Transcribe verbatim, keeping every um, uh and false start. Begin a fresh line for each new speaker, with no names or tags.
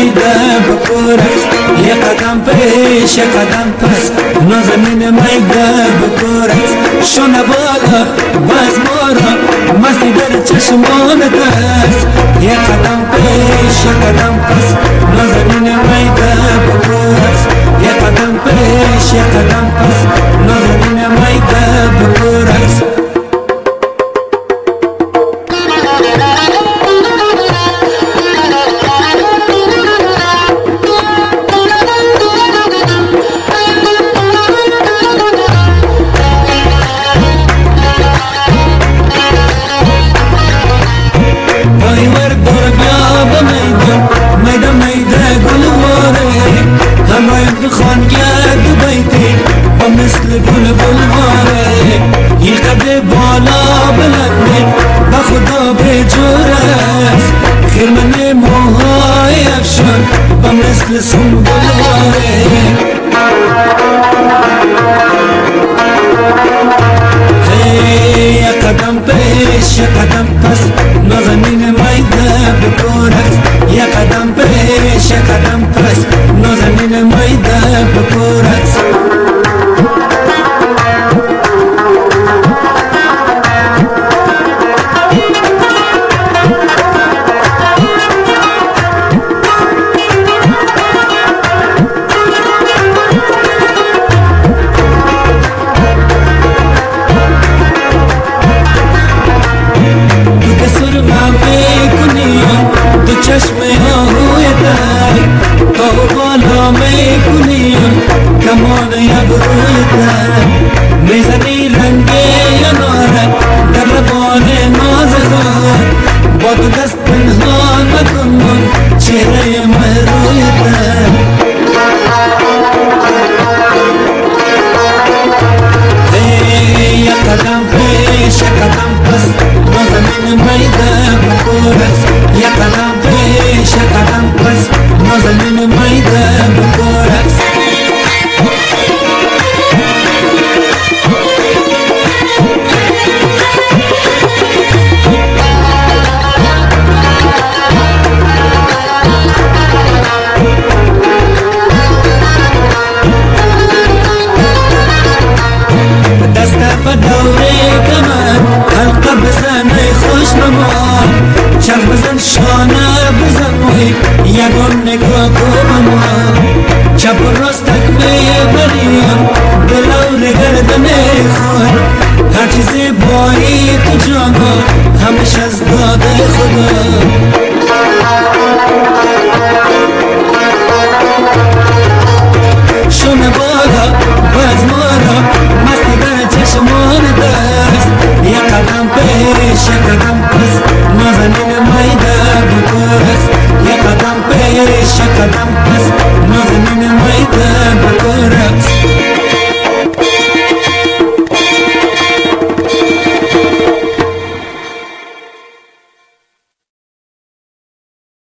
میده بکورت یه قدم پیش یه قدم پس نازنین میده بکورت شونه بالا باز مارا مستی در چشمان دست یه قدم پیش یه قدم پس نازنین میده بکورت یه قدم پیش یه قدم پس نازنین میده بکورت مثل گل بلواره یه قد بالا بلنده با خدا به جورست خرمن موهای افشان با مثل سنبلواره یه قدم پیش یه قدم پس نازنین میده بکورت یه قدم پیش یه قدم پس نازنین میده بکورت چشم آهوی در تو بالا میکنیم کمان ابروی در میزنی رنگ یناره در لبان ناز خود با تو دست پنهان مکن چهره مهروی در یه قدم پیش یه قدم پس نازنین میده بکورت یه قدم پیش یه قدم پس نازنین میده بکورت دست به دوره کمر حلقه بزن ای خوش نما چرخ بزن شانه بزن محیط یگان نگاه کن ما چپ و راست تکمه بریم بلور گردن خود هر چیزی بایی تو جانا همیشه از داده خدا شونه بالا باز مارا مستی در چشمان دست یه قدم پیش یه قدم پس نازنین میده بکورت یه قدم پیش یه قدم پس نازنین میده بکورت